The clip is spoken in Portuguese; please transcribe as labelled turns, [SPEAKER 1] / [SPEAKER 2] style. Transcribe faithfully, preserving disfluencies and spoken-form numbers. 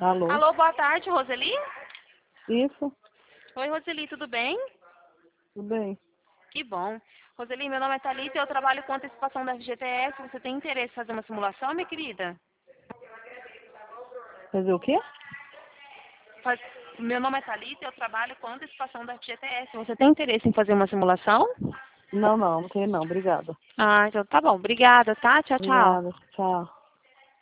[SPEAKER 1] Alô?
[SPEAKER 2] Alô, boa tarde, Roseli?
[SPEAKER 1] Isso?
[SPEAKER 2] Oi, Roseli, tudo bem?
[SPEAKER 1] Tudo bem.
[SPEAKER 2] Que bom. Roseli, meu nome é Thalita e eu trabalho com antecipação da F G T S. Você tem interesse em fazer uma simulação, minha querida?
[SPEAKER 1] Fazer o quê?
[SPEAKER 2] Faz- Meu nome é Thalita e eu trabalho com antecipação da F G T S. Você tem interesse em fazer uma simulação?
[SPEAKER 1] Não, não, não tenho não. Obrigada.
[SPEAKER 2] Ah, então tá bom. Obrigada, tá? Tchau, tchau.
[SPEAKER 1] Obrigada. Tchau.